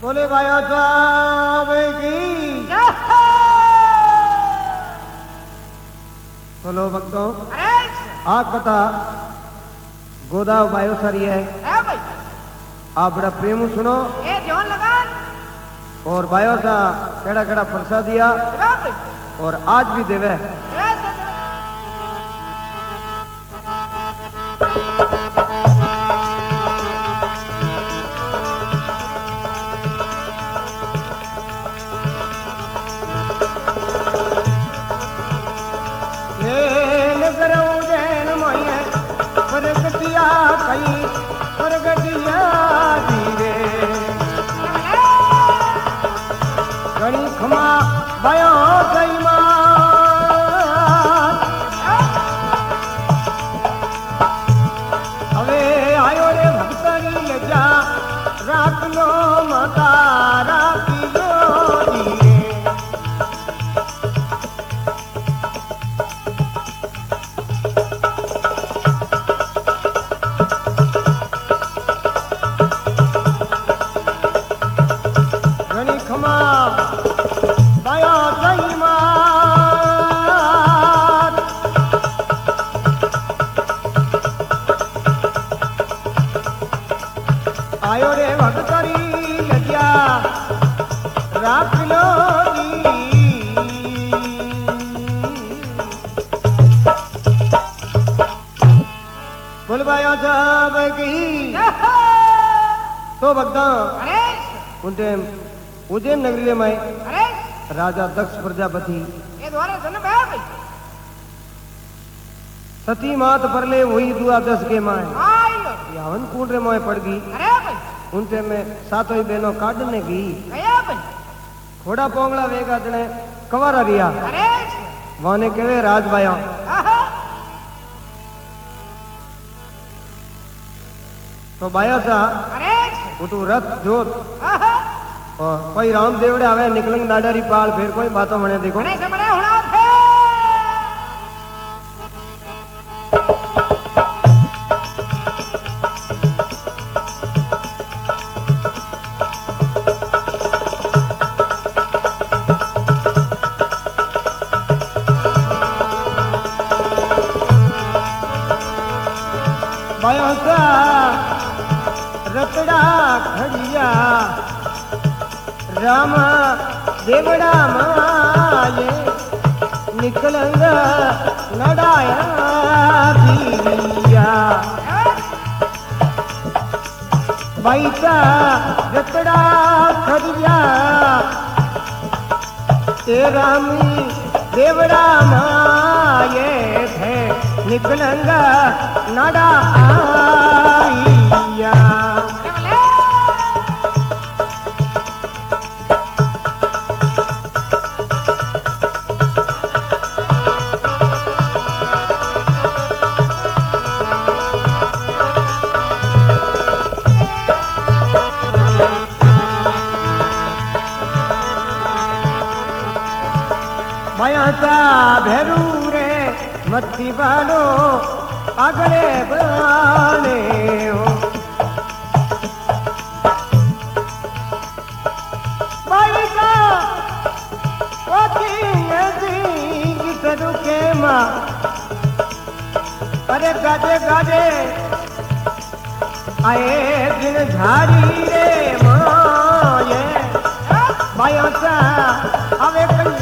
बोले गाया साहब की बोलो भक्तों। आप कथा गोदाव बायो सारी है आप बड़ा प्रेम सुनो और बायो सा केड़ा केड़ा प्रसाद दिया और आज भी देवे। आयो रे भक्तरी लज्जा राख लो बोलवाया जब की तो भक्ता उज्जैन नगरी में राजा दक्ष प्रजापति सती मात पर ले वही दुआ 10 के माए यावन कूड़ रे मोए पड़ गई उनते में सातों ही बहनों काटने गई थोड़ा पोंगला वेगा जने कवारा रिया वाने केवे राजबाया तो बाया सा उठू रथ जोत और कोई राम देवड़े आवे निकलेंगे नाडारी पाल फिर कोई बातों मने देखो रतड़ा खड़िया राम देवड़ा माये निकलंग नडाया दिया बैसा रतड़ा खड़िया ते रामी देवड़ा माये थे निकलंग नडाया भेरू रे मत्ती बालो अगले बाने हो भाई का के माँ अरे गाजे गाजे आए दिन झाड़ी रे माँ ये भाइयों सा अवे कई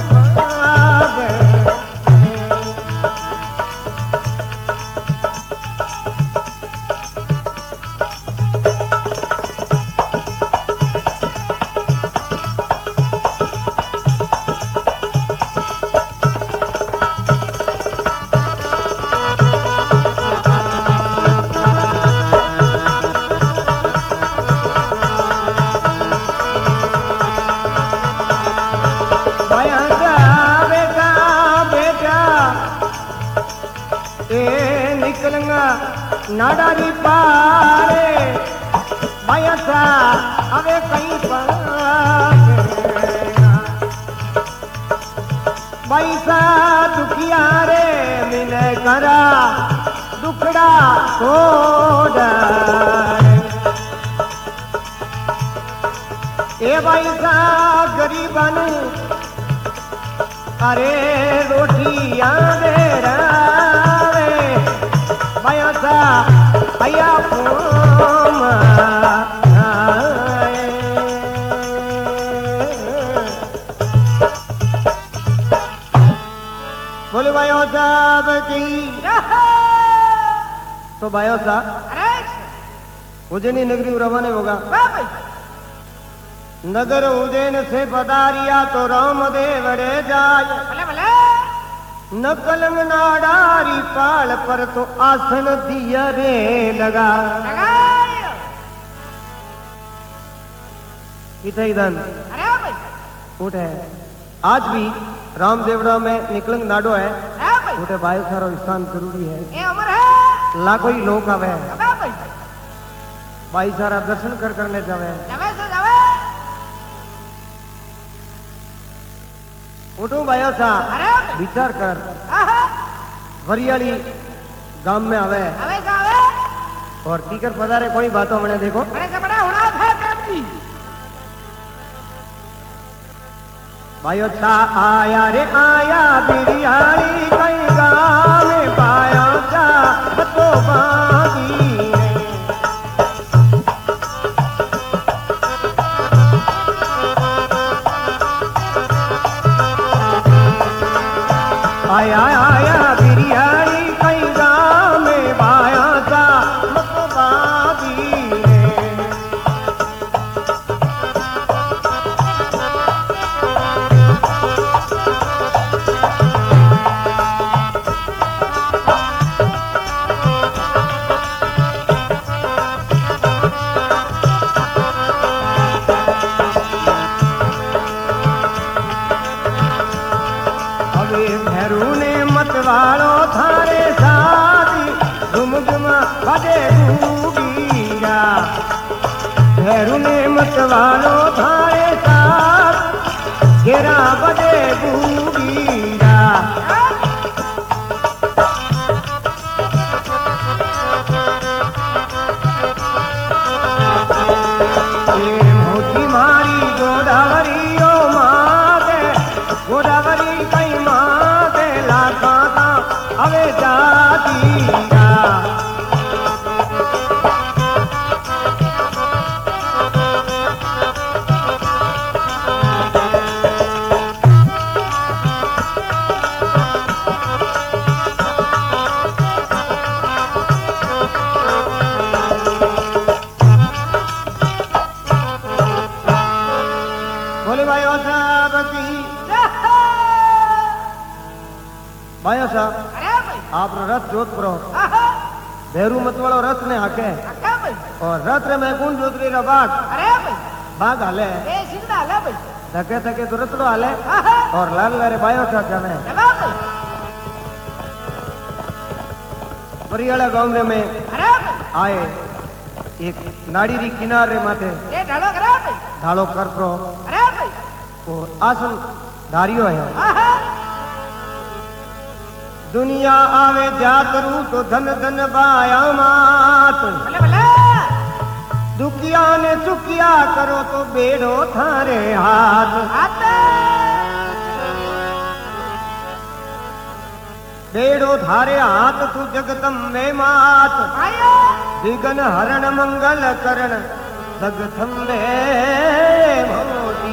नाडारी पारे भाया सा अवे कहीं पैसा दुखिया रे मिले करा दुखड़ा हो ए भाई सा गरीबन अरे रोटियां दे रहे भाई सा भैया बोले भाई साहब की तो भाई साहब उज्जैनी नगरी रवाना होगा। नगर उज्जैन से पधारिया तो रामदेव रे जाय नकल नाडारी पाल पर तो आसन दिया रे लगा इधन उठे आज भी रामदेवड़ा में निकलंग नाडो है उठे भाई सारो स्थान जरूरी है लाखों ही लोग आवे भाई सारा दर्शन कर करने जावे उठो भाइयों सा विचार कर वरियाली गांव में आवे और टीकर पधारे कोई बातों मैंने देखो भाइयों सा आया रे आया बिरियाली कई गांव में पाया सा तो बागी आया आया बिरियाली कई गांव में पाया सा तो बागी वालो थारे साथी घुम घुम बजे डूबीरा भैरू ने मत वालो थारे साथ घेरा बजे डूबीरा मोती मारी गोदावरी ओ माते गोदावरी कई माते लाखा अवे जातीरा बोले भाइयों साहब की भाइयों साहब आप रथ जोधपुर भैरू मत वालो रथ ने हाके और रथ रे मैं कौन जोत रही बाघ बाघ हाले धके धके तो रथड़ो हाले और लाल लारे बायो साहब जाने परियाला गांव में आए एक नाड़ी री किनारे माथे ढालो कर प्रो और आसन धारियो है दुनिया आवे जातरू तो धन धन बाया मात दुखिया ने सुखिया करो तो बेड़ो थारे हाथ बेड़ो थारे हाथ तू जगदम्बे मात दिगन हरण मंगल करण जगदम्बे मोती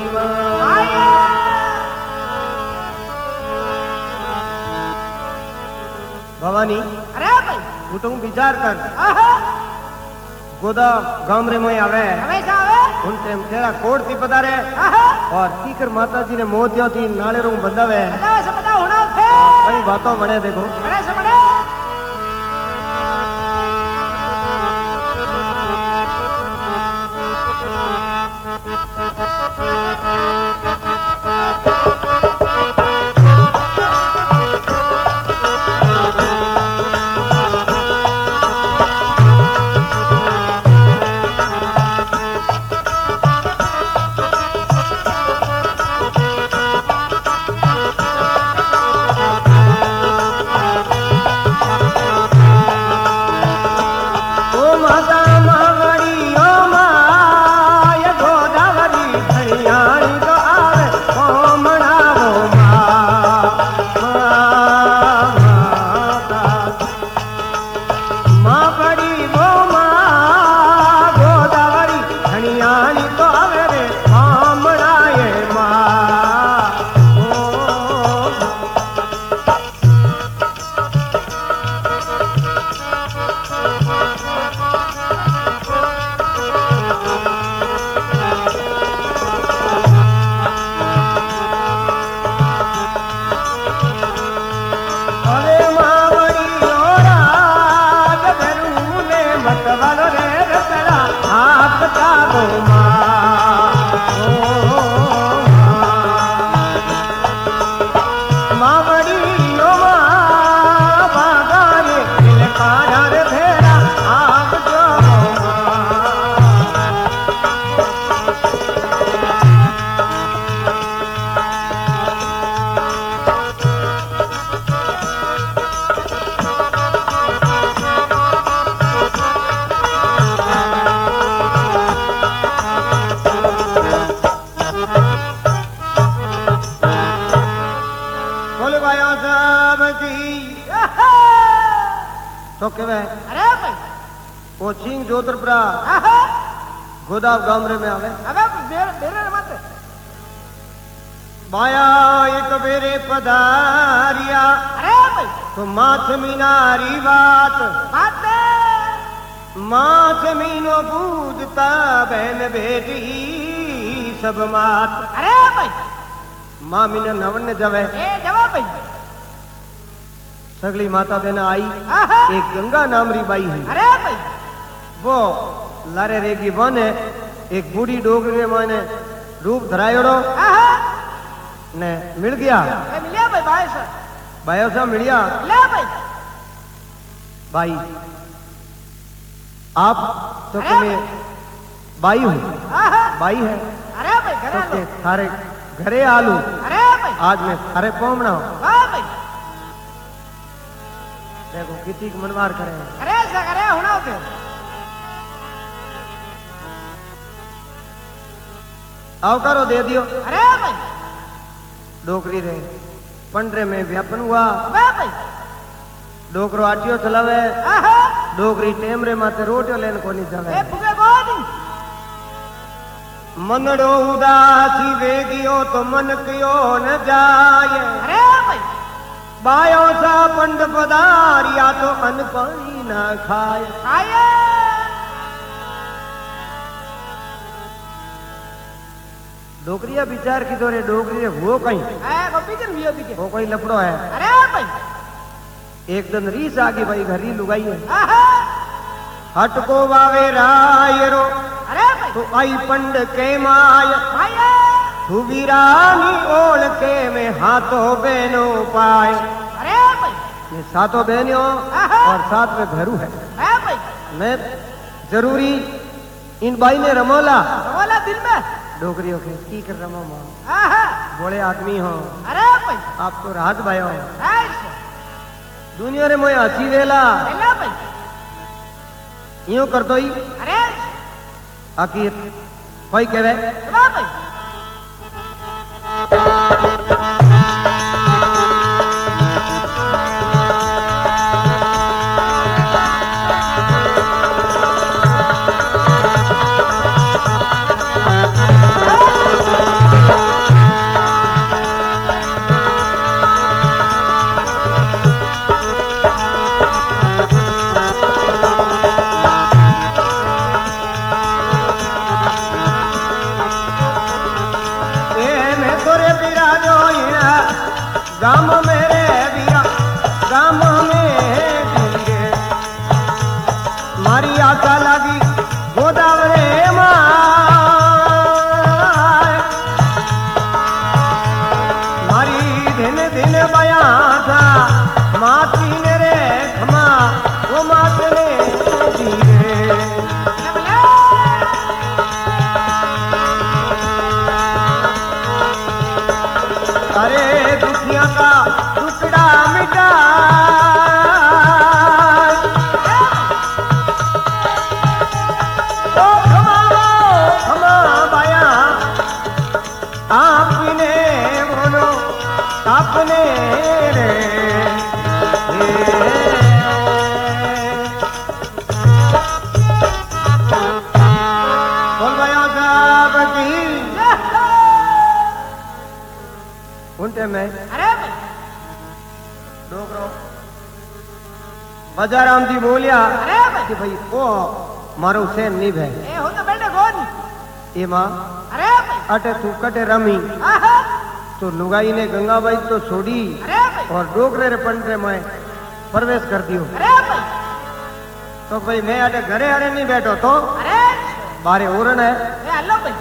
भवानी अरे भाई वो तुम विचार कर गोदा गांव रे मोय आवे उन टाइम तेरा कोट थी पधारे और टीकर माता जी ने मोतिया थी नाले रूम बंधावे कई बातों बने देखो तो केवे अरे भाई वो सिंह जोधपुरा गोदाव गामरे में आवे बेरे मत बाया एक बेरे पधारिया अरे भाई तो माथ मीनारी बात माथ मीनो पूजता बहन बेटी सब मात अरे भाई माँ मीने नवन जवे जवाब भाई सगली माता बहन आई एक गंगा नामरी बाई है अरे भाई वो लारे रेगी बने एक बूढ़ी डोगरी माने रूप धरायोड़ो ने मिल गया मिलिया भाई बायो सा मिलिया भाई भाई आप तो तुम्हें बाई हो बाई है अरे भाई घरे तो थारे घरे आलू अरे भाई आज मैं थारे पहुंचना हो भाई देखो किसी को मनवार करे अरे सा करे होना होते आवकारो दे दियो अरे भाई डोकरी रे पंडरे में व्यापन हुआ भाई डोकरो आटियो चलावे डोकरी टेमरे माथे रोटियो लेन कोनी जावे मनड़ो उदासी वेगियो तो मन कियो न जाए अरे भाई बायो सा पंड पधारिया तो अन पानी ना खाए डोकरिया विचार की तो रे डोकरी रे वो कहीं वो कोई लपड़ो है अरे भाई एक दिन रीस आगे भाई घरी लुगाई है हट को वावे रायरो अरे भाई तो आई पंड के माय तू वीरानी ओढ़ के में हाथों बहनों पाए अरे भाई ये सातों बहनों और साथ में घरू है भाई मैं जरूरी इन भाई ने रमोला दिल में डोकरियों के की कर रमो मां बोले आदमी हो अरे भाई आप तो राहत भाई हो दुनिया रे मोय हसी वेला भाई यूं कर दो ही अरे आखिर कोई कहे भाई गाम मेरे बिया गाम में मारी आशा लगी गोदावरे मारी दिन दिन बया था माती ने रे खमा वो मात ने दिए अरे दुखिया का टुकड़ा मिटा ओ खमा बाया आपने बोलो आपने रे बोल बाया साहब की उनटे में अरे भाई डोकरो बजाराम जी बोलिया अरे भाई कि भाई ओ मारो सेन नहीं भे ए हो तो बैठे कौन ए मां अरे भाई अटे तू कटे रमी तो लुगाई ने गंगाबाई तो छोड़ी अरे भाई और डोकरे रे पंडरे में प्रवेश कर दियो अरे भाई तो भाई मैं अटे घरे आरे नहीं बैठो तो अरे बारे ओरण है ए हेलो भाई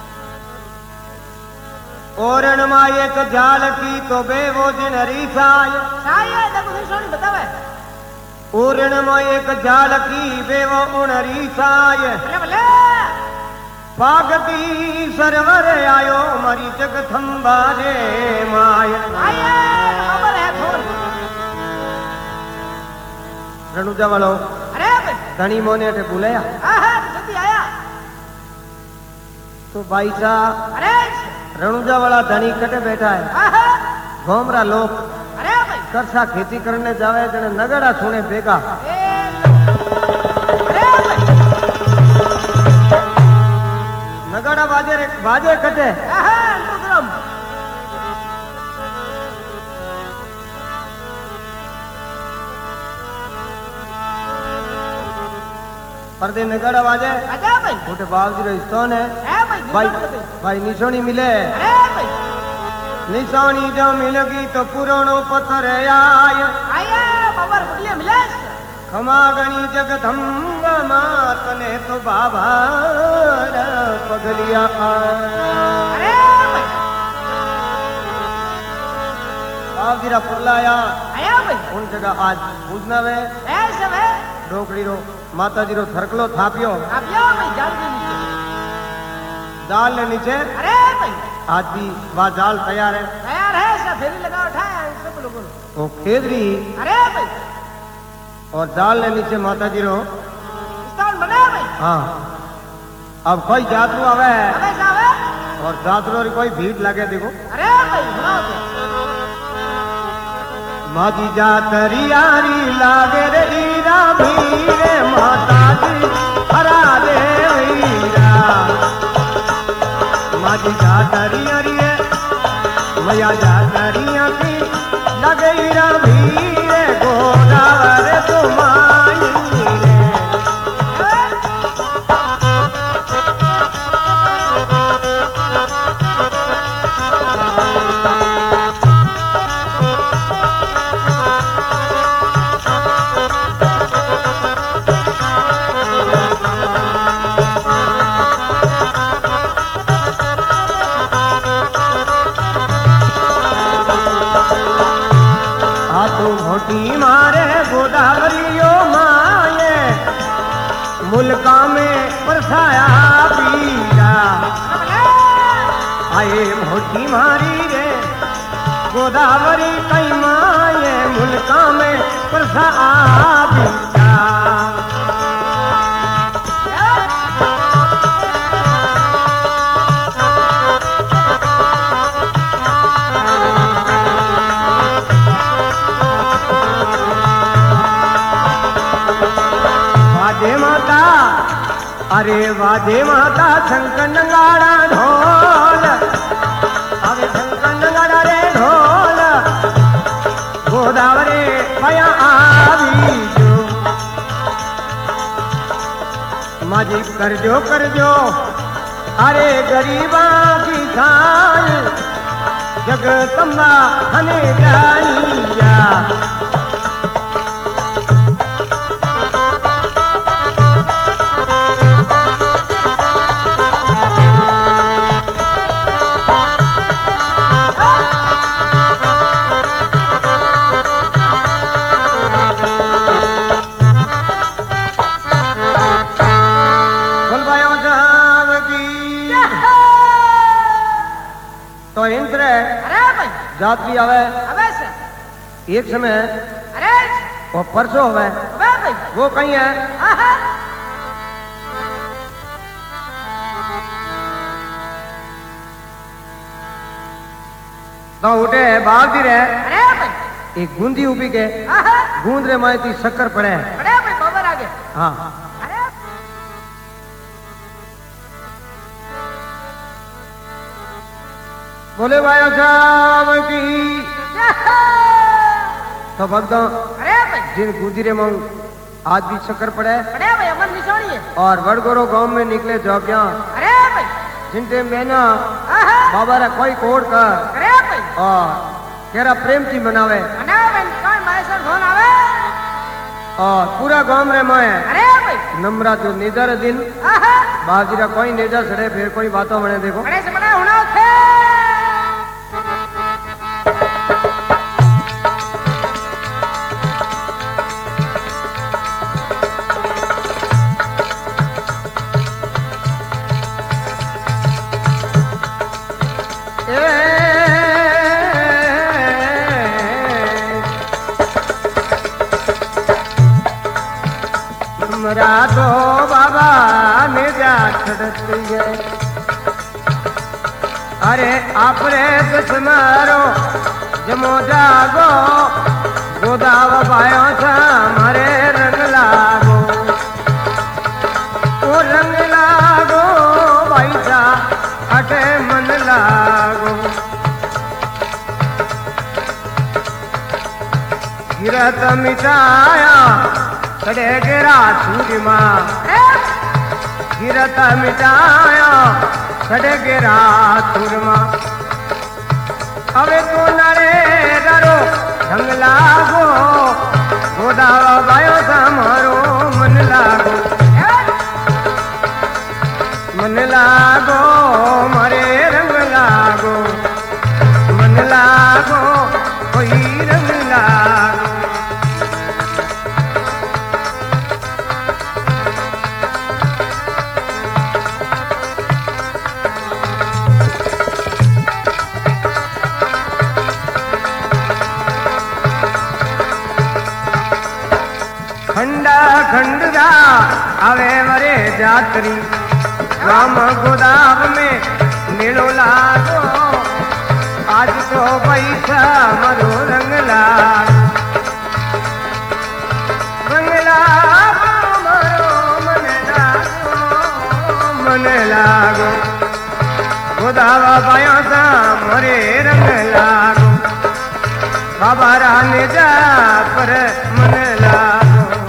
ओरण मा एक जाल की तो बे वो दिन रीसाय शायद देखो सुन बतावे ओरण मा एक जाल की बे वो उन रीसाय अरे भले पागती सरवर आयो मरी जग थंबाले माय आये खबर है थोड़ रणुजा वालो अरे भाई धनी मोने अटे बुलाया जल्दी आया तो भाई साहब अरे रणुजा वाला धनी कटे बैठा है घोमरा लोग अरे भाई करसा खेती करने जावे जने नगड़ा सुने बेगा ए बाजे कटे अंतुग्रम पर्दे नगाड़ा बाजे आजा भाई मोटे बाप जी रो स्थान है भाई भाई निशानी मिले अरे भाई निशानी जो मिलगी तो पुरानो पत्थर आय आया बाबर बढ़िया मिले खमा गणी जगदम्बा मात ने तो बाबा पगलिया अरे भाई आप जीरा पुरलाया आया भाई उन जगह आज पूजना वे ऐसे वे डोकड़ी रो माता जी रो थरकलो थापियो आप यो भाई जाल के नीचे जाल ने नीचे अरे भाई आज भी वह जाल तैयार है सब फेरी लगा उठाया सब लोगों ने वो खेदरी अरे भाई और जाल ने नीचे माता जी रो स्थान बना भाई हाँ अब कोई जातरू आवे अबे साहब और जातरू री कोई भीड़ लगे देखो अरे भाई सुनाओ तो माजी जातरी यारी लागे रे हीरा भीरे माता जी हरा दे हीरा माजी जातरी यारी मैया जातरिया की लगे हीरा भीरे गोदावर तुम्हारी मोटी मारे गोदावरियो माये मुल्का में बरसाया पीरा आए मोटी मारी रे गोदावरी कई माये मुल्का में बरसाया पीरा अरे वाजे माता शंकर नगाड़ा ढोल अरे शंकर नगाड़ा रे ढोल गोदावरी भया आवी जो माजी कर जो अरे गरीबा की खान जगदम्बा हने जाइया तो इंद्र अरे भाई जात्री आवे अबे से एक समय अरे वो परसों होवे अबे भाई वो कहीं है तो उठे बाग दी रहे अरे भाई एक गूंदी उबी के गूंद रे मायती शक्कर पड़े अरे भाई बाबर आगे हाँ अरे बोले भाई साहब की तो भक्तों अरे भाई जिन गुजरे मंग आज भी शक्कर पड़े अरे भाई अमन निशानी है और वड़गोरो गांव में निकले जोगिया अरे भाई जिनते मैना बाबा रा कोई कोड़ कर अरे भाई और केरा प्रेम की मनावे मनावे कौन मायसर फोन आवे और पूरा गांव रे माए अरे भाई नम्रा जो निदर दिन बाजीरा कोई नेजा सड़े फिर कोई बातों बने देखो बड़े से बड़ा होना थे तो बाबा ने जा छड़ती है अरे आपरे दुश्मरो जमो जागो गोदाव पायो था मारे रंग लागो ओ रंग लागो भाई सा लागो गिरत मिटाया सड़े गिरा सूरमा गिरत मिटाया सड़े गिरा सूरमा अवे तो नरे डरो ढंग लागो गोदावा बायो समारो मन लागो मारे रंग लागो मन लागो कोई रंग लागो खंडा खंडरा आवे मरे जात्री राम गोदाम में मेलो लागो आज तो पैसा मरो रंग लागो मरो मन लागो गोदावा पाया सा मरे रंग लागो बाबा राने जा पर मन लागो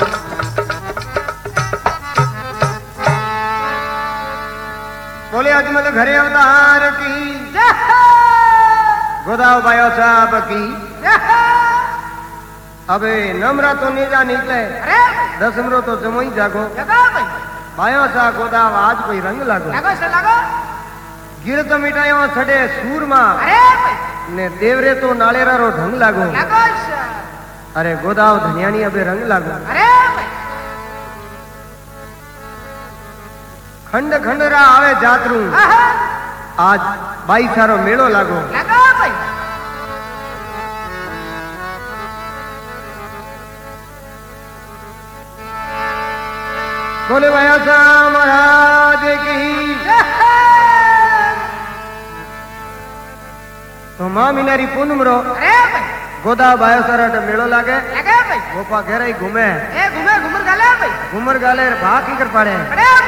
बोले अजमल घरे अवतार की गोदाव बायो साहब की अबे नमरा तो नीजा निकले दसमरो तो जमोई जागो बायो सा गोदाव आज कोई रंग लागो गिरत मिटायो छड़े सूरमा ने देवरे तो नालेरा रो ढंग लागो अरे गोदाव धनियानी अबे रंग लागो खंड खंडरा आवे जातरू आज बाई सारो मेलो लागो बोले भाया सा महाराज की तो मां मीनारी पूनम रो गोदा बायो सारा मेलो लागे गोपा घेरा ही घूमे घूमर गाले भाग ही कर पाड़े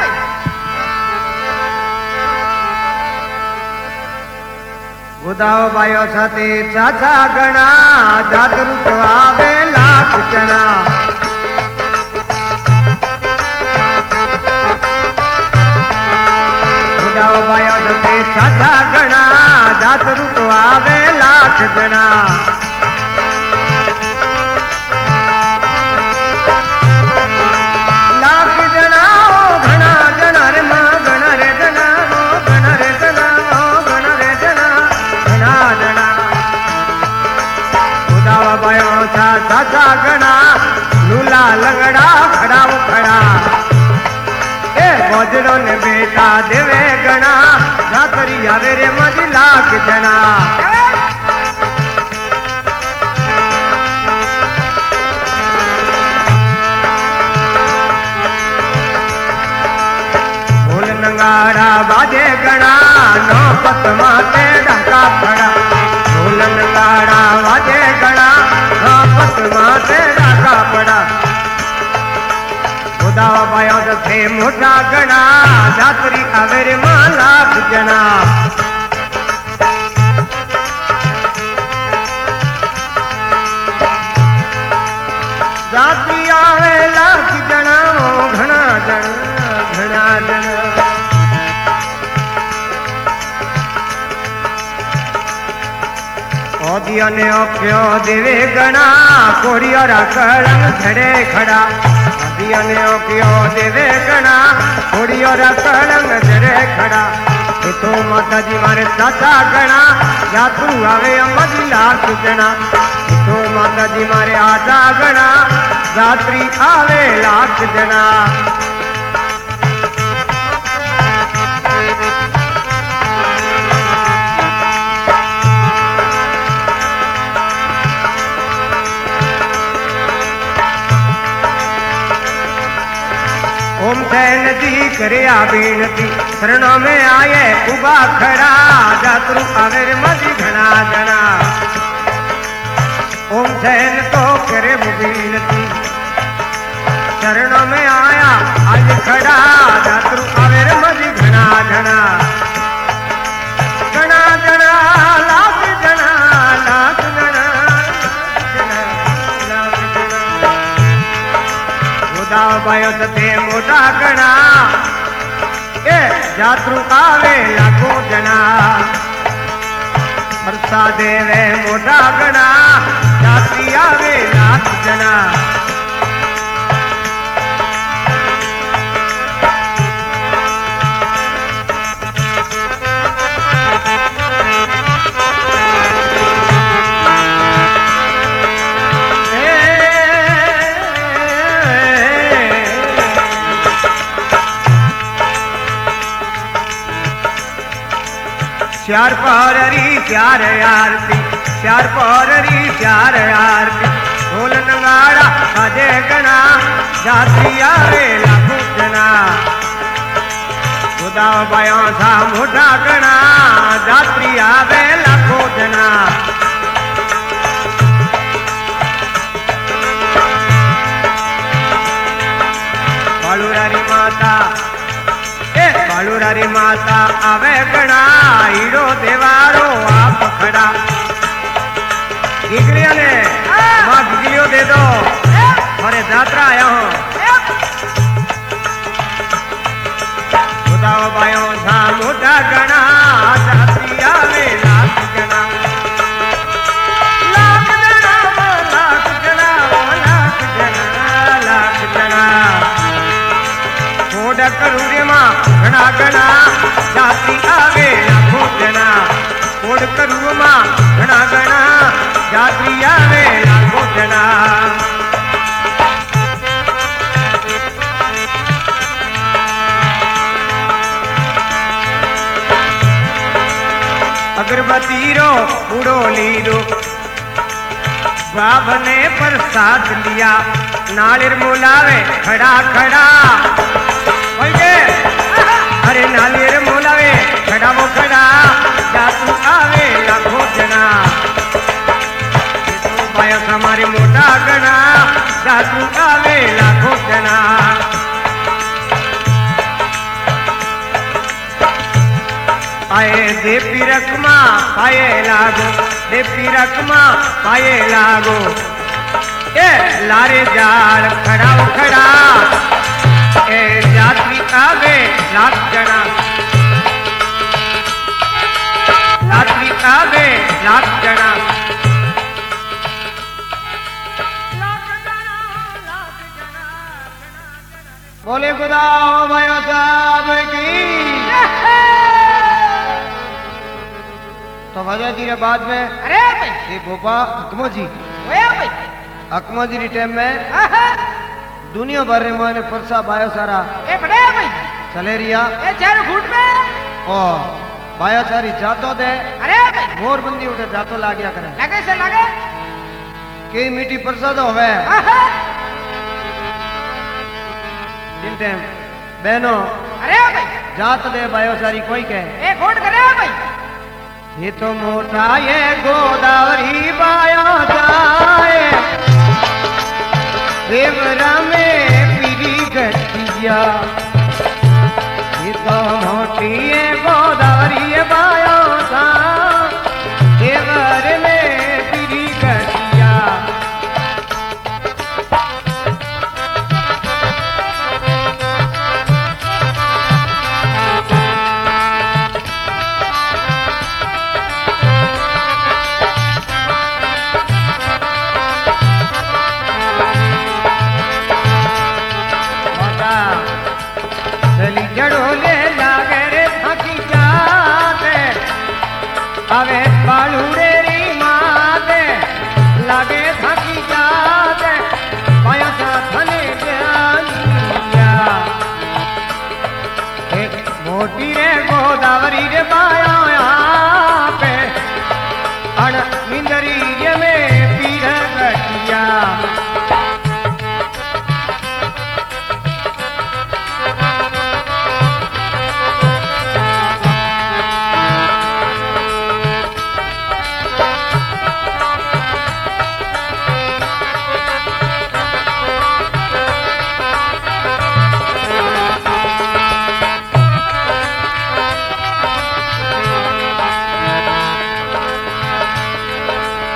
गोदाव बायो साथे चाचा गणा जातरू तो आवे लाख जना गोदाव बायो साथे चाचा गणा जातरू तो आवे लाख जना लाख जना ओ घना जना रे मां घना रे जना ओ घना रे जना ओ घना रे जना बायो सा चाचा गणा लूला लंगड़ा खड़ा खड़ा ए गोजरो ने बेटा देवे गणा जातरी आवे रे मज लाख जना बोल नंगाड़ा बाजे गणा नौ पत माते ढका खड़ा बोल नंगाड़ा बाजे गणा पत माते ढका पड़ा गोदावा बायो थे मोटा गणा जातरी आवे रे मां लाख जना जातरी आवे लाख जना घना जना घना जना दिया ने अख्यो देवे गणा कोड़िया कलंग झड़े खड़ा दिया ने अख्यो देवे गणा कोड़िया कलंग झड़े खड़ा तो माता जी मारे चाचा गणा जातू आवे अमद लाख जना तो माता जी मारे आजा गणा जात्री आवे लाख जना ओम सैन जी करे बेनती शरणों में आए उबा खड़ा जातरू आवे मजी घना जना ओम सैन तो करे बेनती शरणों में आया आज खड़ा जातरू आवे मजी घना घना घना भाइयों ते मोटा गणा ए जातरू आवे लाखों जना परसा देवे मोटा गणा जाती आवे लाख जना श्यार पौररी श्यार आरती श्यार पौररी श्यार आरती ढोल नगाड़ा बजे गणा जाती आवे लाखों जना खुदा भाइयों सा मोटा गणा जाती आवे लाखों जना बालूरारी माता बालूरारी माता आवे गणा हीरो देवारो आप खड़ा गिगलिया ने माँ गिगलियो दे दो अरे यात्रा आया हूँ खुदाओ भाइयों सा मोटा गणा जाती आवे लाख जना लाख जना लाख जना लाख जना लाख जना मोड़ा करू रे माँ गणा गणा जाती आवे लाखों जना मोड़ करू माँ गणा गणा जाती आवे लाखों जना अगरबत्ती रो बूढ़ो लीरो बाब ने प्रसाद लिया नालिर मोलावे खड़ा खड़ा अरे नालियर मोलावे खड़ा वो खड़ा जातू आवे लाखों जना भाइयों हमारे मोटा गणा जातू आवे लाखों जना आए देवी रकमा पाए लागो देवी रकमा पाए लागो ए लारे जाल खड़ा वो खड़ा ए जाती आवे लाख जना जाती आवे लाख जना बोले खुदा भाइयों साहब की तो वजह जी बाद में अरे भाई ये भोपा अकमो जी भाई अकमो जी री टाइम में दुनिया भर रे मोने परसा बायो सारा ए बड़े भाई सलेरिया ए चार फुट में ओ बायो सारी जातो दे अरे भाई मोर बंदी उठे जातो लाग्या करे लगे से लगे के मीठी प्रसाद होवे जिन टाइम बहनो अरे भाई जात दे बायो सारी कोई कहे ए घोट करे भाई ये तो मोटा ये गोदावरी बायो जाए देवरा में पीरी गठिया ये तो मोटी ये गोदावरी बायो सा देवर में पीरी गठिया जड़ोले लागे रे थकी जाते अवे बालूरे री माते लागे थकी जाते पाया सा थने जानिया एक मोटी रे गोदावरी रे पाया पे अण मिंदरी में पीर गटिया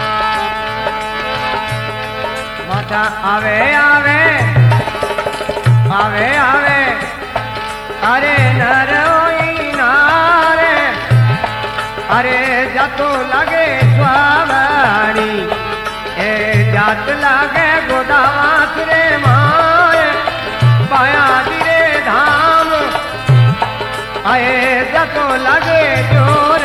आवे आवे आवे आवे अरे नर होई नारे अरे जातो लागे स्वावाणी ए जात लागे गोदावास रे माए पाया दिरे धाम आए जातो लागे जोर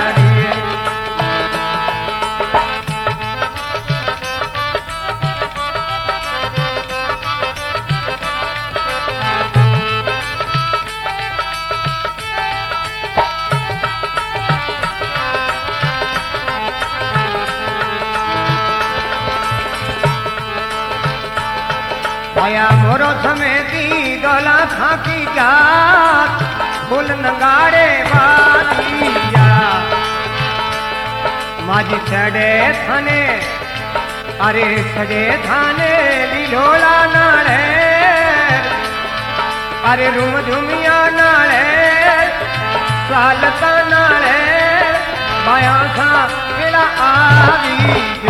आया मोरो समेती गला थाकी जात फूल नंगाड़े बातिया माजी छड़े थाने अरे छड़े थाने लीलोला नाड़े अरे रूम झुमिया नाड़े सालता नाड़े बाया था मेरा आवी जो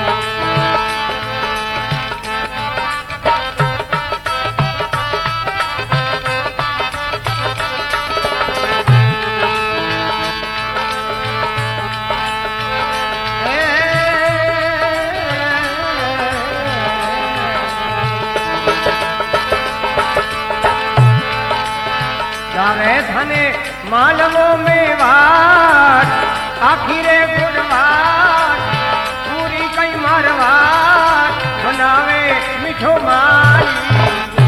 धने मालवो में वाट आखिरे गुणवाट पूरी कई मारवाट बनावे मिठो माली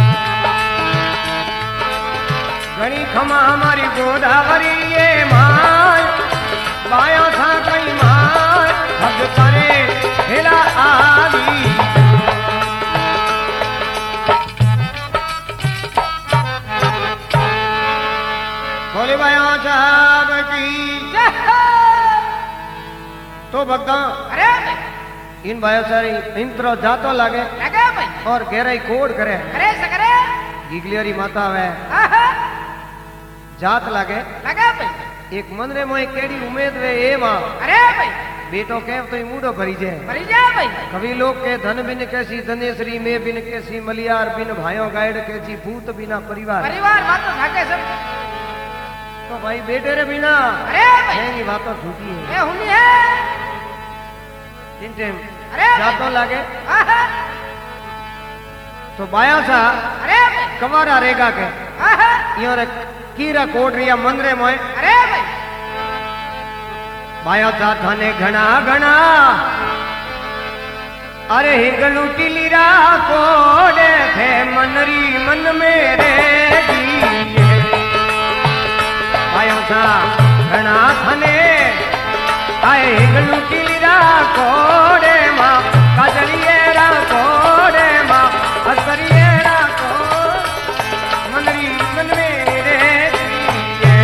घणी खमा हमारी गोदावरी ये माय बाया था कई माय भग करे हेला आली बोले बाया साहब की तो भक्ता अरे इन बाया सारी इंद्र जातो लागे लगे भाई और गहराई कोड करे अरे सकरे गीगलियरी माता वे जात लागे लगे भाई एक मन रे मोए केड़ी उम्मीद वे ए मां अरे भाई बेटो के तो मूडो भरी जाए भरी जाए भाई कभी लोग के धन बिन कैसी धनेश्वरी में बिन कैसी मलियार बिन भाइयों गाइड कैसी भूत बिना परिवार परिवार बात तो झाके सब तो भाई बेटे रे बिना अरे भाई नहीं बात तो झूठी है ए हुनी है जिन टाइम अरे जातो लागे तो बाया सा अरे भाई कवारा रेगा के यो रे कीरा कोट रिया मंदरे मोए अरे भाई बाया सा थाने घना घना अरे हिगलू टिलीरा कोडे थे मनरी मन मेरे जी आयो सा घना थाने आए हिगलू टिलीरा कोडे मां काजलिएरा कोडे मां असरिएरा को मनरी मन मेरे जी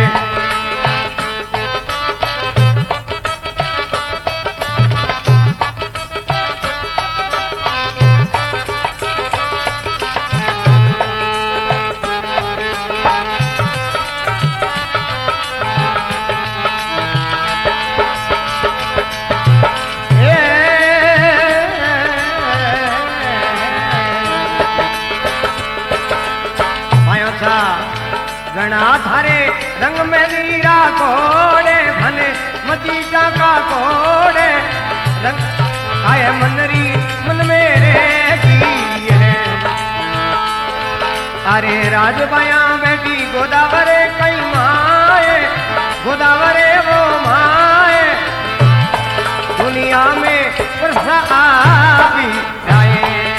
घना थारे रंग में लीरा कोड़े भने मतीजा का कोड़े रंग आए मनरी मन मेरे की है अरे राजबाया बेटी गोदावरे कई माए गोदावरे वो माए दुनिया में वर्षा आवी आए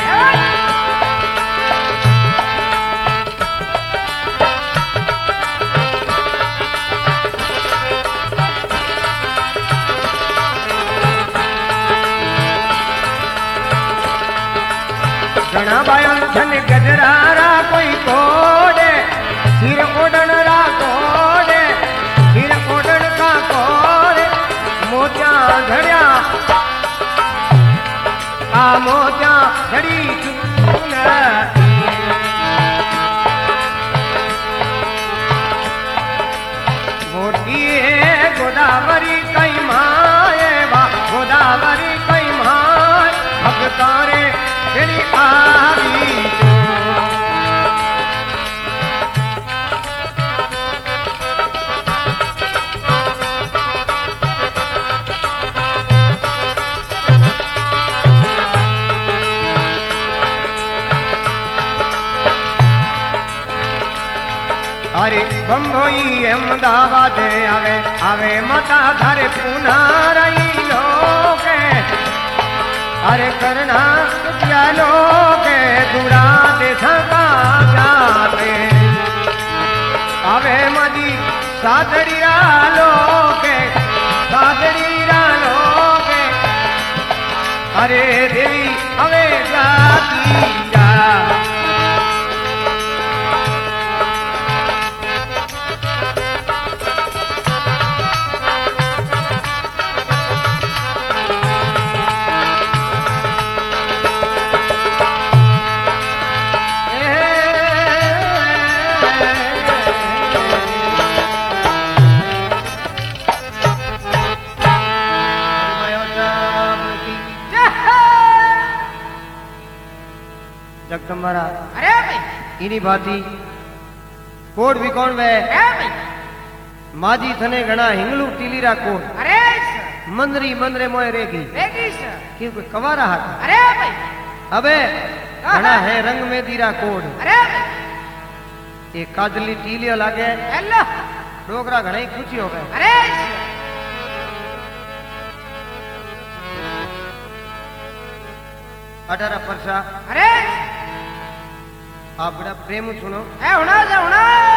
घना बाया धन गजरारा कोई कोडे सिर ओडन रा कोडे सिर ओडन का कोडे मोतिया धड़िया आ मोतिया धड़ी चून मोती गोदावरी कई माए वा गोदावरी कई माए भक्तारे तेरी आवी अरे बम्बई अहमदाबाद आवे आवे माता धारे पुना रही लोगे अरे करना क्या लोगे दूरा देशा का जाते आवे मदी सादरिया लोगे सादरिया लोगे अरे देवी अवे जाती जा जगदम्बारा अरे भाई इनी भाती कोड भी कौन वे अरे भाई माजी थने घना हिंगलू टीलीरा कोड अरे सर मंदरी मंदरे मोए रेगी सर क्यों कोई कवारा हाथ अरे भाई अबे घना है रंग में दीरा कोड अरे भाई ये काजली टीलियो लागे हेलो डोगरा घना ही खुशी हो गए अरे सर अठारह परसा अरे आप बड़ा प्रेम सुनो ए होना जा होना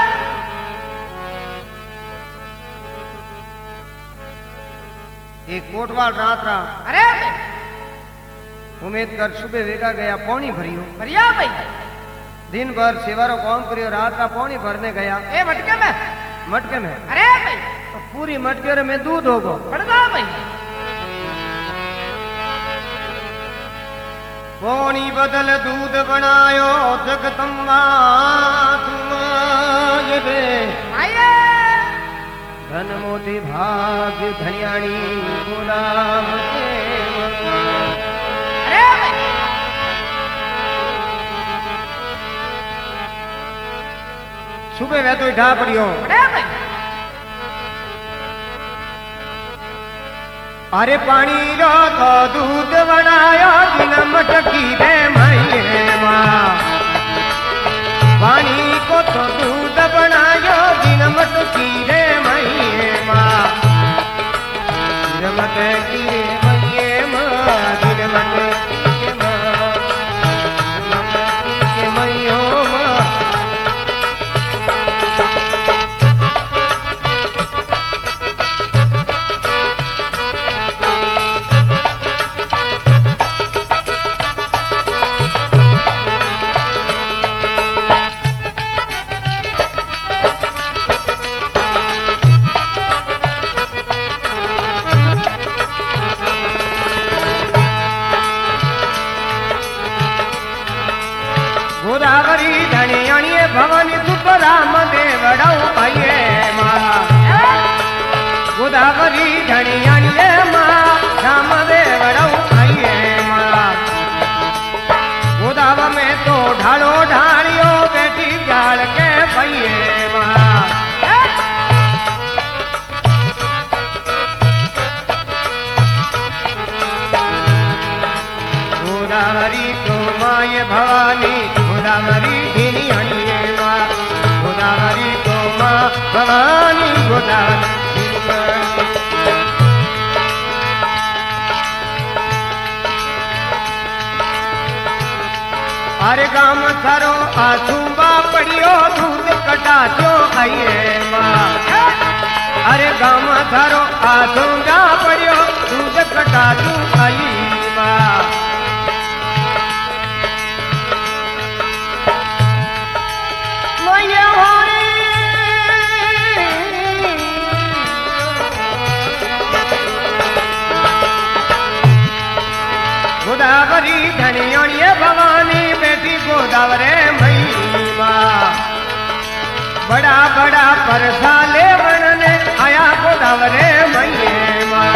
एक कोटवाल रात रा अरे भाई उम्मीद कर सुबह वेगा गया पौनी भरियो बढ़िया भाई दिन भर सेवारो काम करियो रात रा पौनी भरने गया ए मटके में मटके में अरे भाई तो पूरी मटके में दूध होगो पड़दा भाई पौनी बदल दूध बनायो जगदम्बा तुमाय रे आये धन मोटी भाग धनियाणी गुलाम के अरे भाई सुबह वे तो ढा पड़ियो अरे भाई अरे पानी रो तो दूध बनायो बिन मटकी दे मैये माँ पानी को तो दूध बनायो बिन मटकी दे मैये माँ बिन मटकी दे मैये माँ बिन मटकी के माँ बिन मटकी के मैयो माँ गोदावरी धनियाणी भवानी सुपराम देवड़ऊ भैये माँ गोदावरी धनियाणी माँ राम देवड़ऊ भैये माँ गोदावा में तो ढालो ढालियो बेटी जाल के भैये माँ गोदावरी तो माय भवानी गोदावरी धनियाणी माँ गोदावरी तो माँ भवानी गोदावरी अरे गाम सारो आसूबा पड़ियो दूध कटा जो आइए माँ अरे गाम सारो आसूबा पड़ियो दूध कटा जो आई माँ गोदावरी धनियाणी भवानी बेटी गोदावरे महिमा बड़ा बड़ा परसा ले बनने आया गोदावरे महिमा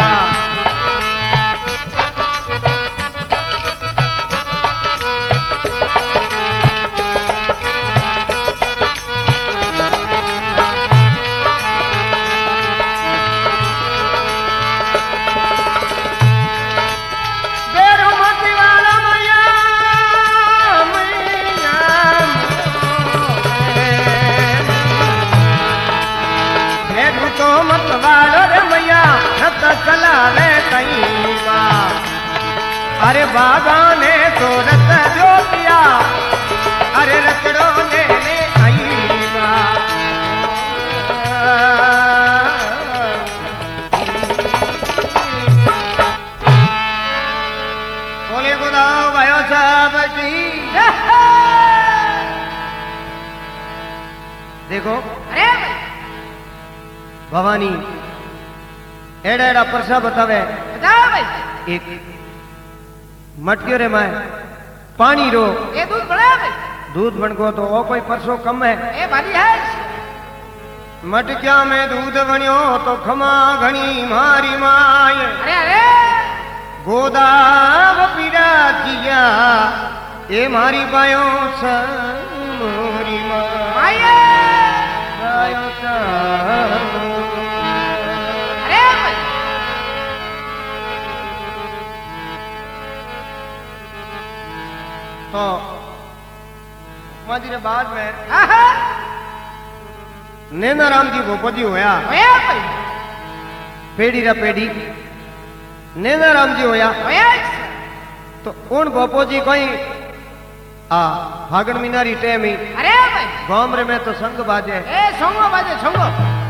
अरे बाबा ने तो रत जो किया अरे रतड़ो ने आई बा बोले गुदाओ भयो साहब जी देखो अरे भाई भवानी एड़ा एड़ा परसा बतावे बताओ भाई एक मटक्यो रे माए पानी रो ये दूध बड़ा भाई दूध बन गो तो वो कोई परसो कम है ये भारी है मटक्या में दूध बनियो तो खमा घनी मारी माए अरे अरे गोदाव पीड़ा जिया ये मारी पायो मोरी आइए पायो अरे भाई तो माजी रे बाद में आहा नैनाराम जी भोपती होया होया भाई पेड़ी रा पेड़ी नैनाराम जी होया होया तो उन भोपो जी कोई आ फागण मीनारी टेम ही अरे भाई गांव में तो संग बाजे ए छोंगो बाजे छोंगो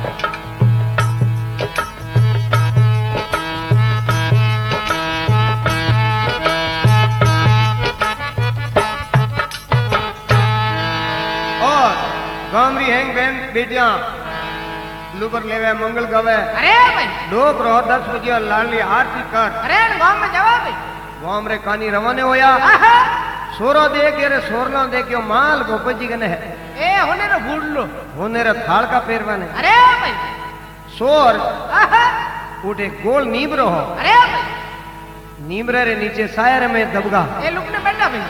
और गामरी हैंग बहन बेटियां लुबर लेवे मंगल गावे अरे भाई लोग रो 10 बजे लाली आरती कर अरे गांव में जावा भाई गांव रे कानी रवाने होया आहा सोरो देख रे सोरना देखियो माल गोपजी कने है ए होने रो भूल लो होने रे थाल का पेरवाने अरे भाई सोर आहा उठे गोल नीब रहो अरे भाई नीमरे रे नीचे सायर में दबगा ए लुकने बैठा भाई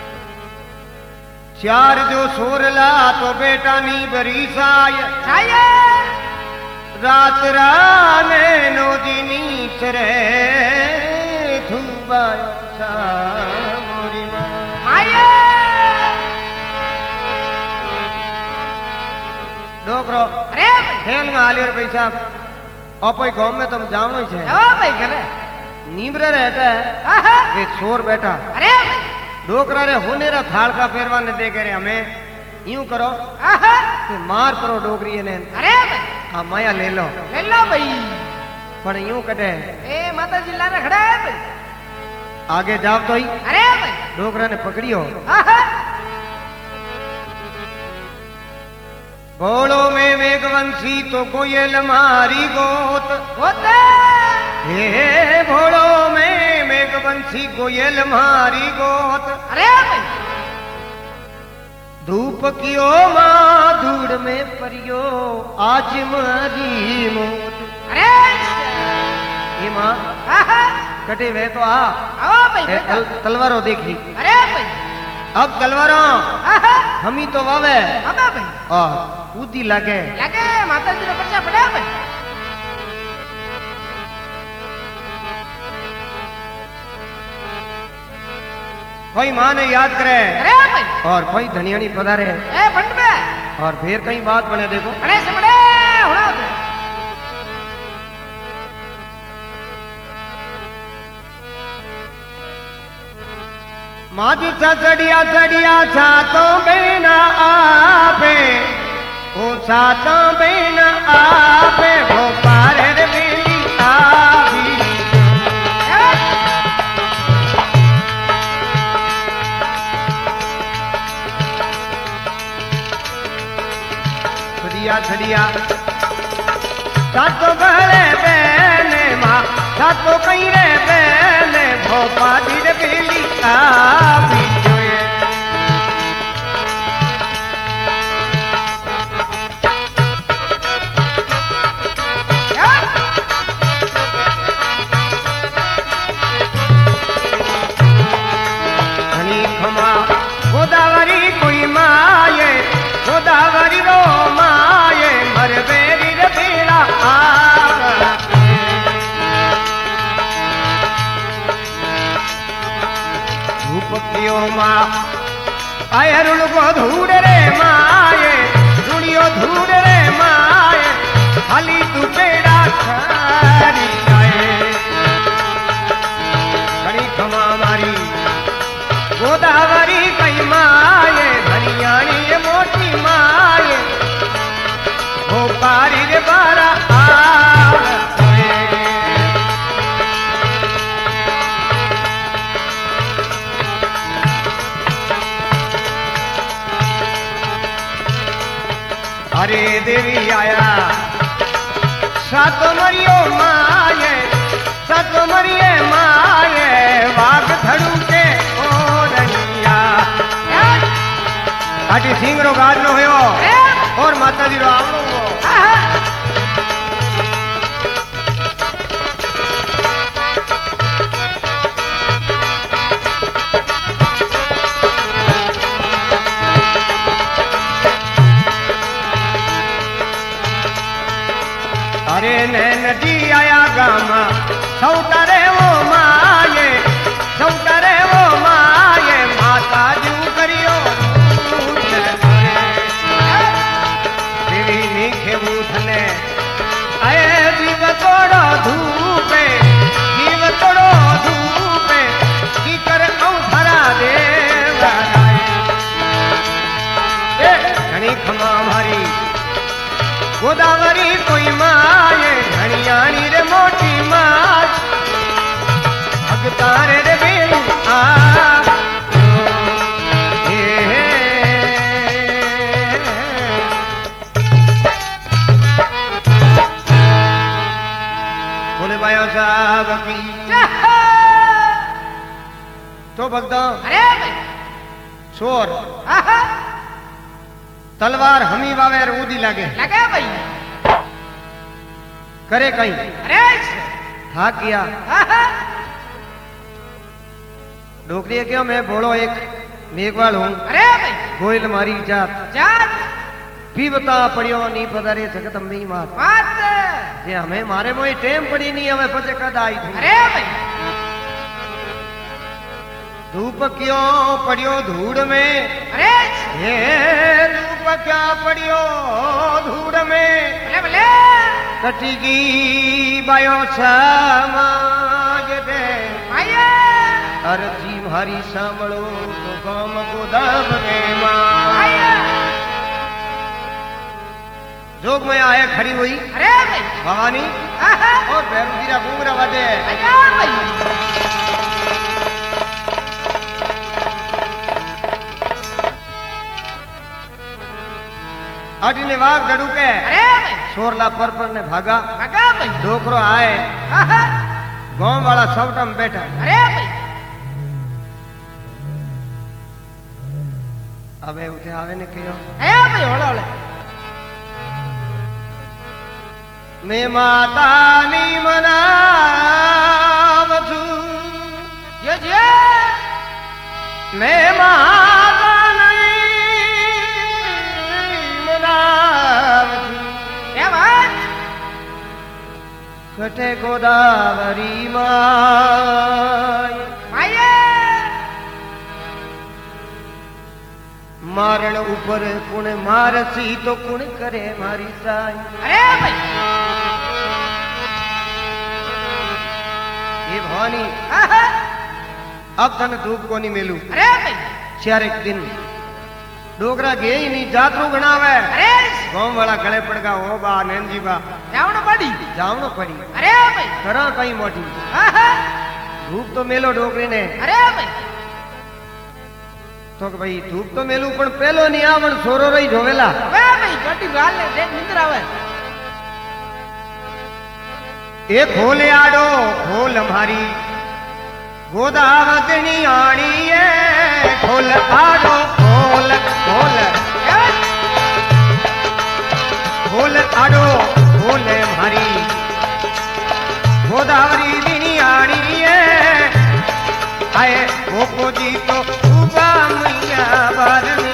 चार जो सोरला तो बेटा नीबरी साय आइए रात राने नोजी नीच रे धुबायो सा मोरी मां आइए डोकरो अरे भाई खेल में आलियो रे पैसा अपई गांव में तुम जानो ही छे जावा भाई करे नीमरे रहता है आहा वे सोर बैठा अरे भाई डोकरा रे होने रा थाल का फेरवाने दे के रे हमें यूं करो आहा कि मार परो डोकरी ने अरे भाई आ माया ले लो ले लो भाई पर यूं कटे ए माता जी लारे खड़ा है भाई आगे जाओ तो ही अरे भाई डोकरा ने पकड़ियो आहा भोलो में वेगवंशी तो कोयल मारी गोत होता हे भोलो में मेघवंशी कोयल मारी गोत अरे भाई धूप कियो माँ धूड़ में परियो आज मारी मोत अरे ये माँ आहा कटे वे तो आ आओ भाई ए, बेटा तलवारों देखी अरे भाई अब तलवारों आहा हम ही तो वावे बाबा भाई और कूदी लगे लगे माता जी ने पर्चा पड़ा भाई कोई माँ ने याद करे अरे भाई और कोई धनियानी पधारे ए बंद में और फिर कहीं बात बने देखो अरे से बड़े होना तो माजी चढ़िया चढ़िया छातों बेना आपे ओ छातों बेना आपे वो पारे रे बेली आवी छड़िया छड़िया छातों बहले बेने माँ छातों कहीं रे बेने वो पारी रे बेली आवी गोदावरी कोई माये गोदावरी रो माये मर बेरी रे बेरा धूप पियो माँ अरुण को धूड़ रे माये धुड़ियो धूड़ रे माये खाली तू बेड़ा खारी जाए खड़ी खमा मारी गोदावरी कई माए धनियाणी रे मोटी माए वो पारी रे बारा अरे देवी आया सात मरियो माए सात मरिए माए वाघ धड़ू के ओरनिया आटी सिंगरो गाज नो होयो और माता जी रो आवनो हो अरे नदी आया गामा सौतरे वो माये सौतरे वो माये माता जू करियो देवी नीखे बूथने आए जीव तोड़ो धूपे जीव तोड़ो धूपे की कर औधरा देव घनी खमा मारी गोदावरी कोई माए धनियाणी रे मोटी माँ भगतारे रे बेलू आ बोले भाई साहब की तो भगता अरे भाई शोर तलवार हमी वावे ऊदी लागे लगे भाई करे कहीं अरे था किया डोकरी क्यों मैं बोलो एक मेघवाल हूँ अरे भाई गोयल मारी जात जात पीवता पड़ियो नी पधारे जगत अम्बी मात बात जे हमें मारे मोई टेम पड़ी नहीं हमें पचे कद आई थी अरे भाई धूप क्यों पड़ियो धूड़ में अरे ये धूप क्या पड़ियो धूड़ में भले भले कटिगी बायो समाज दे आया अरजी मारी सांभळो तो गाम गोदाम रे मां आया जोग में आए खड़ी हुई अरे भाई भवानी और भैरू जीरा घूंगरा बाजे आया भाई आटी ने वाघ गड़ू के अरे भाई शोरला पर ने भागा भागा भाई डोकरो आए गांव वाला सबटम बैठा अरे भाई अबे उठे आवे ने कहो अरे भाई होले होले मैं माता नी मनावछु ये मैं माता कटे गोदावरी माय माये मारण ऊपर कुण मारसी तो कुण करे मारी साई अरे भाई ये भवानी अब तन धूप को नहीं मिलू अरे भाई चार एक दिन डोगरा गे ही नहीं जातरू गणावे अरे गांव वाला गले पड़ गा ओ बा नैन जी बा जावण पड़ी जावनो पड़ी अरे भाई करा कहीं मोटी धूप तो मेलो डोगरी ने अरे भाई तो भाई धूप तो मेलू पण पेलो नहीं आवण सोरो रही जोवेला वे भाई गड्डी गाल ने देख निंद्र आवे ए खोले आडो खोल हमारी गोदावरी आड़ी है खोल आडो खोल खोल खोल आडो खोल हमारी गोदावरी दिनी आड़ी है आए गोपो जी तो उबा मैया बारने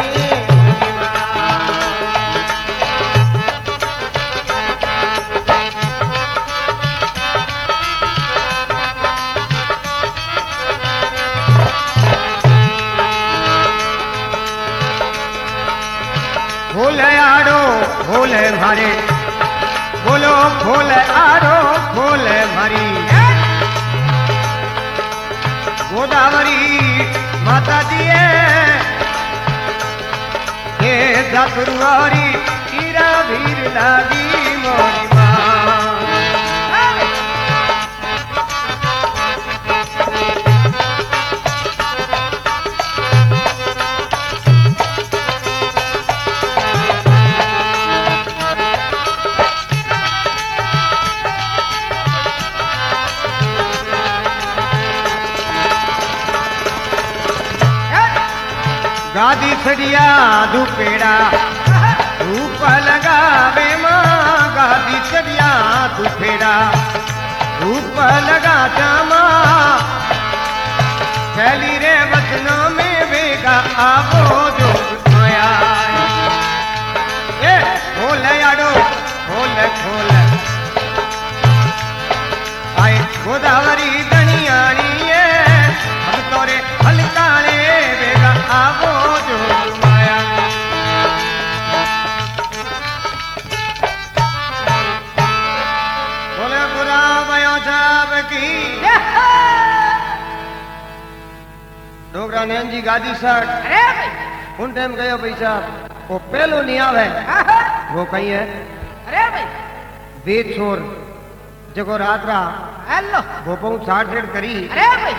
खोल आड़ो खोल मारे बोलो खोल आड़ो खोल मारी गोदावरी माता जी ये जातुरवारी हीरा भीर लागी मोरी माँ गादी सड़िया दुपेड़ा धूप लगावे माँ गादी सड़िया दुपेड़ा धूप लगा जामा फैली रे वचनों में वेगा आवो जो माया ए खोल याडो खोल खोल आए गोदावरी दनियानी अब तोरे हलकाले वेगा आवो जो माया बोले बुरा भयो साहब की डोगरा नैन जी गादी सट अरे भाई उन टाइम गयो पैसा वो पहलो नहीं आवे वो कहीं है अरे भाई वेद छोर जगो रात रहा हेलो वो पहुंच 60 करी अरे भाई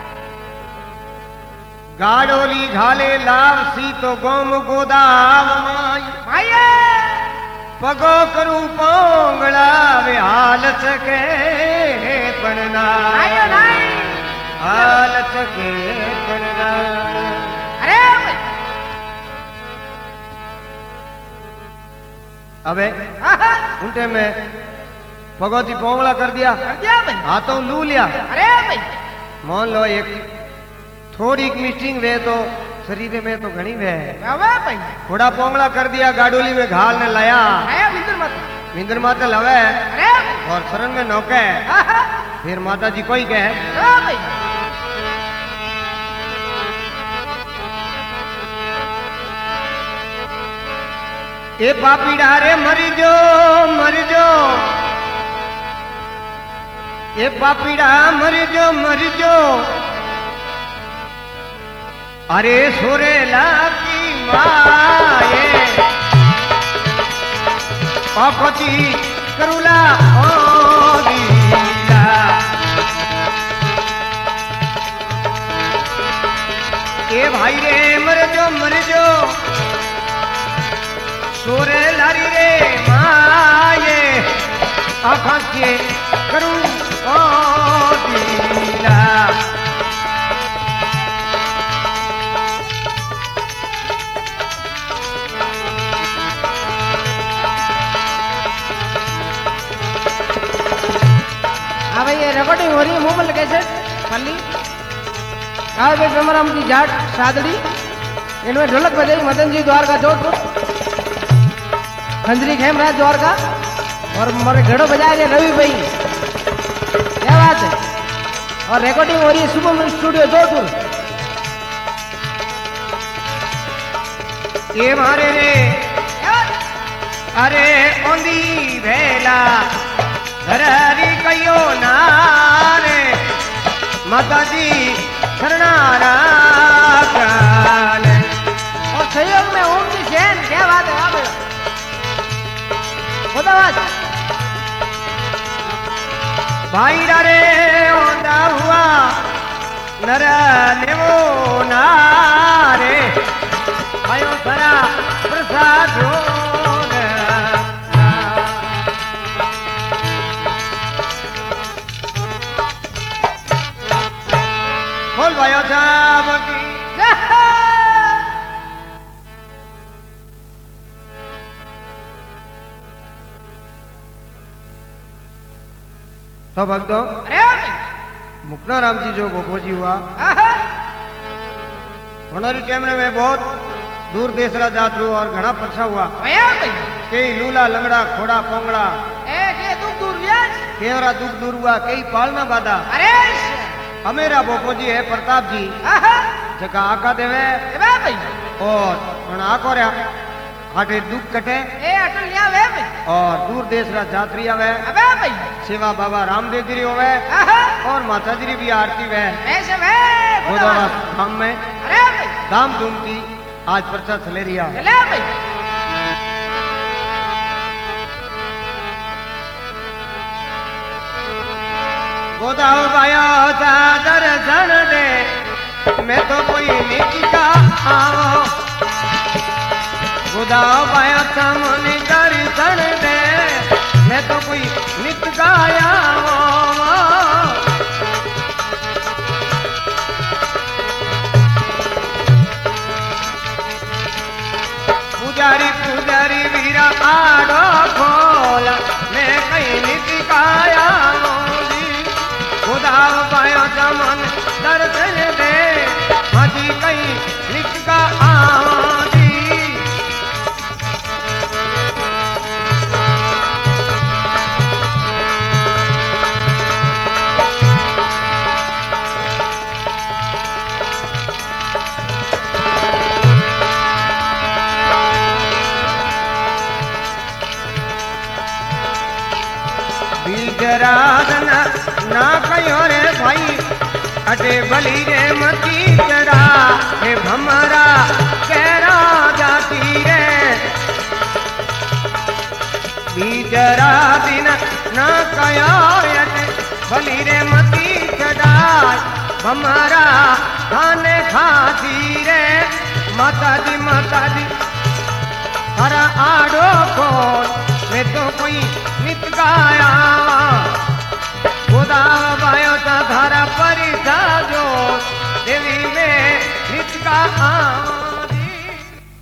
गाड़ोली घाले लाव सी तो गोम गोदाव माई माये पगो करू पोंगड़ा वे हालत के पड़ना आयो नहीं हालत के पड़ना अरे भाई अबे उनटे में भगवती पोंगला कर दिया भाई हाथों लू लिया अरे भाई मान लो एक थोड़ी मिस्टिंग वे तो शरीर में तो घनी वे बाबा भाई थोड़ा पोंगला कर दिया गाडोली में घाल ने लाया आया बिंदर मत विंदर माता लवे अरे और शरण में नौके फिर माता जी कोई कहे भाई ए पापी डारे मर जो ए पापीड़ा मर जो अरे सोरेला की माए पापती करुला ओ दीला ए भाई रे मर जो सोरे लारी रे माए आखा के करू ओ दीला हाँ भाई ये रिकॉर्डिंग हो रही है मोबाइल कैसे पल्ली हाँ भाई ब्रह्मराम की जाट सादड़ी इनमें ढोलक बजाई मदन जी द्वारका जोधपुर खंजरी खेमराज द्वारका और हमारे घड़ो बजा रहे रवि भाई क्या बात है और रिकॉर्डिंग हो रही है शुभम स्टूडियो जोधपुर ये मारे रे अरे ओंदी भेला हरी कयो नारे माता जी शरणारा प्राण और सहयोग में ओम जी जैन क्या बात है आप खुदाबाद भाई रे ओंदा हुआ नर नेवो नारे आयो सरा प्रसाद बोल भाइयों साहब की तो भक्तों मुक्ता राम जी जो गोपो जी हुआ हमारी कैमरे में बहुत दूर देसरा जात रू और घना परछा हुआ कई लूला लंगड़ा खोड़ा पोंगड़ा केवरा दुख दूर हुआ कई पालना बाधा अरे हमेरा बोपो जी है प्रताप जी जगह आका देवे और आको रहा आटे दुख कटे और दूर देश रा जात्री आवे सेवा बाबा रामदेव जी होवे और माता जी भी आरती वे गोदावा धाम में अरे भाई धाम धूम की आज प्रचार चले रिया चले भाई गोदाव पाया दर्शन दे मैं तो कोई नीति का आओ गोदाव पाया सामने दर्शन दे मैं तो कोई नित का आओ पुजारी पुजारी वीरा आड़ो खोला मैं कहीं नीति का आओ गोदाव पाया चमन दर्शन दे हाजी कहीं नित का आजी बीजराधना ना कयो रे भाई अटे बली रे मती चरा हे भमरा केरा जाती रे बीजराधना ना कयो अटे बली रे मती चरा भमरा खाने खाती रे माता दी हरा आड़ो खोल मैं तो कोई नित गाया गोदाव पायो ता धारा परिसा जो देवी में नित का